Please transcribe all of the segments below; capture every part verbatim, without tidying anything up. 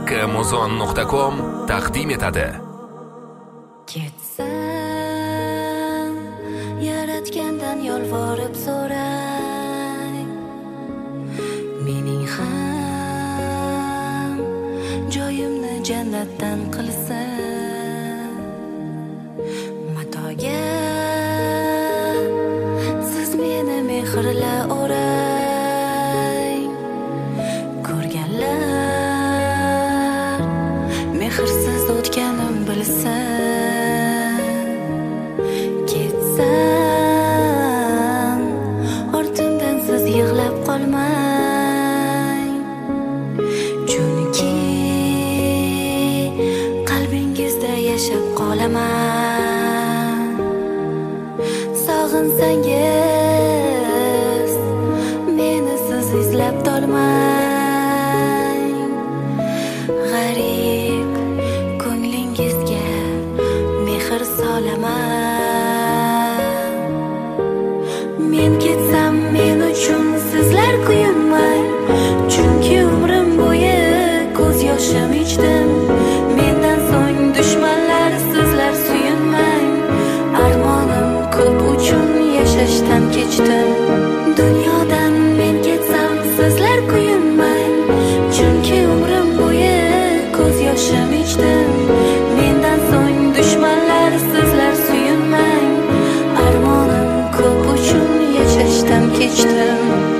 muzon nuqta com taqdim etadi. Ketsam, yaratgandan yolvorib so'rang, mening ham joyimni jannatdan qilsin. Matoga siz meni mehrla o'rang, ko'rganlar mehrsiz o'tganim bilsin. Ketsam, ortimdan siz yig'lab qolmang, chunki qalbingizda yashab qolaman. Sog'insangiz meni siz izlab tolmang, g'arib ko'nglingizga mehr solaman. Men ketsam, men uchun sizlar kuyinmang, chunki umrim bo'yi ko'z yoshim ichdim. Mendan so'ng dushmanlar sizlar suyunmang, armonim ko'p uchun yashashdan kechdim. Dunyodan men ketsam, sizlar kuyinmang, chunki umrim bo'yi ko'z yoshim ichdim. Mendan so'ng dushmanlar sizlar suyunmang, armonim ko'p uchun yashashdan kechdim.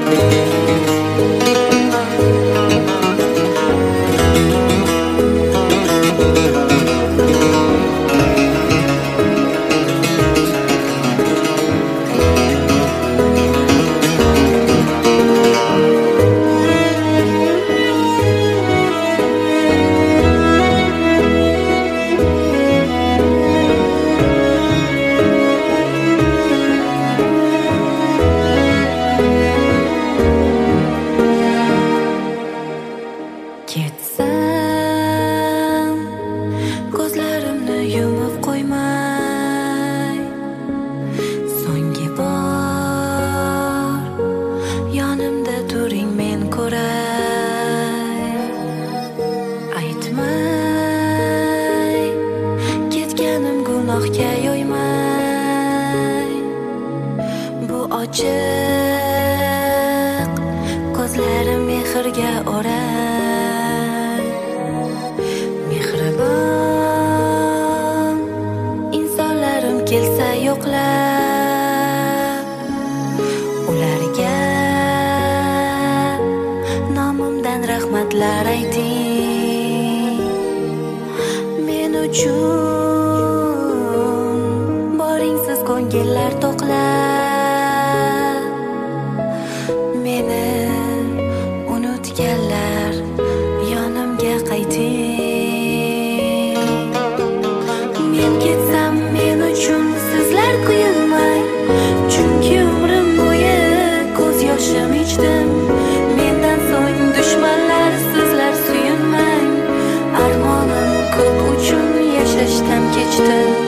Ketsam, ko'zlarimni yumib qo'ymay, so'nggi bor yonimda turing, men ko'ray. Aytmay ketganim gunohga yo'ymay, bu ochiq ko'zlarim mehrga o'ray. Mehribon insonlarim kelsa yo'qlab, ularga nomimdan rahmatlar ayting. Men uchun boringsiz ko'ngillar to'qlab, meni unutganlar yonimga qayting. Men ketsam, men uchun sizlar kuyinmang, chunki umrim bo'yi ko'z yoshim ichdim. Mendan so'ng dushmanlar sizlar suyunmang, armonim ko'p uchun yashashdan kechdim.